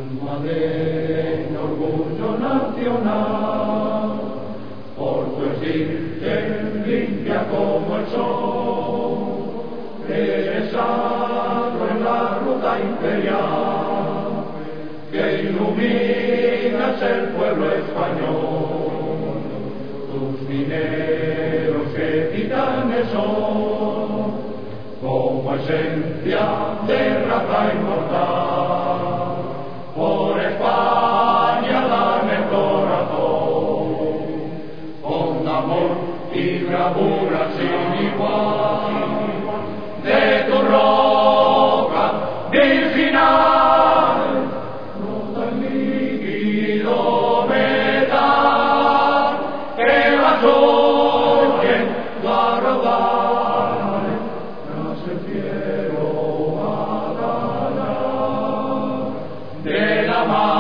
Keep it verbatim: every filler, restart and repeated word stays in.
Almadeño, orgullo nacional, por tu existencia limpia como el sol, eres algo en la ruta imperial, que iluminas el pueblo español, tus mineros que quitan el sol, como esencia de raza inmortal. Por España dan el corazón, con amor y bravura sin igual, de tu roca virginal, brota el líquido metal, que vas oyendo a rodar, tras el cielo. De la mano